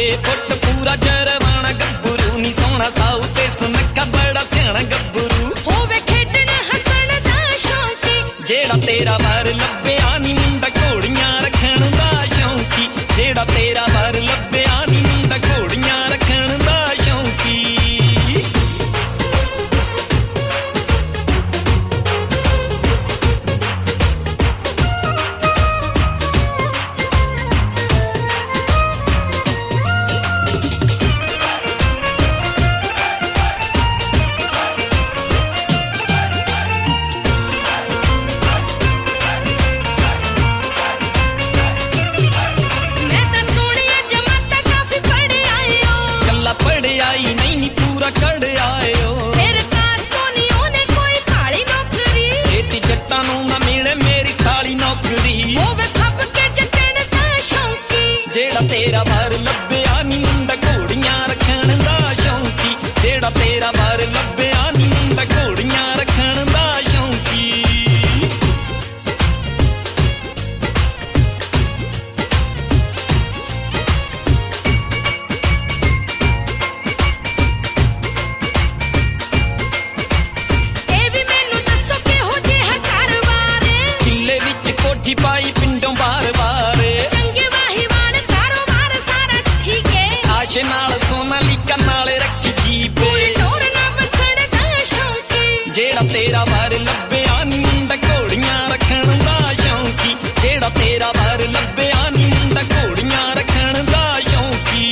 6 foot पूरा जरवाना गब्बरू नी सोना साऊ ते सुनक्का बड़ा सियाना गब्बरू होवे खेडण हसण दा शौकी जेड़ा तेरा वार लब्बिया नी मुंडा घोड़ियां रखण दा शौकी जेड़ा तेरा वार लब्बिया नी मुंडा घोड़ियां रखण दा शौकी कड़ आयो फिर तां सोनियों ने कोई काली नौकरी खेती जट्टां नूं ना मिले मेरी साली नौकरी होवे खप के जचण दा शौकी जेड़ा तेरा वार लब्बिया नी मुंडा घोड़ियां रखण दा शौकी जेड़ा तेरा वार लब्बिया नी मुंडा घोड़ियां रखण दा शौकी पाई पिंडों बार बार चंगे वाहीवाल कारोबार सारा ठीक है आशे नाल सोनालिका नाल रखी जीप टोर ना बसण दा शौकी जेड़ा तेरा वार लब्बिया नी मुंडा घोड़ियां रखण दा शौकी जेड़ा तेरा वार लब्बिया नी मुंडा घोड़ियां रखण दा शौकी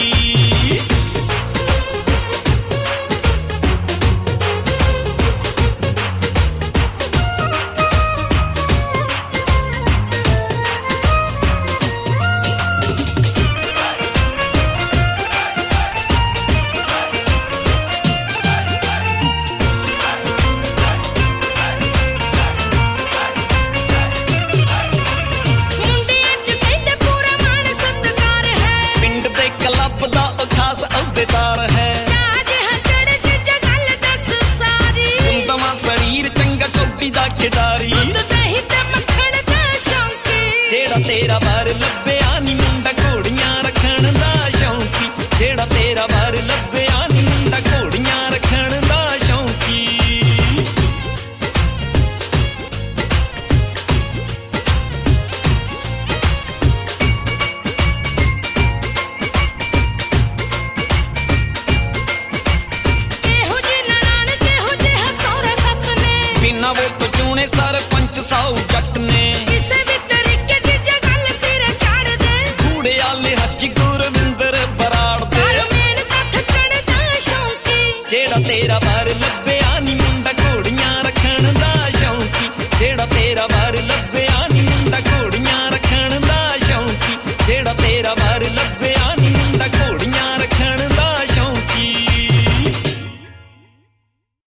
खिडारी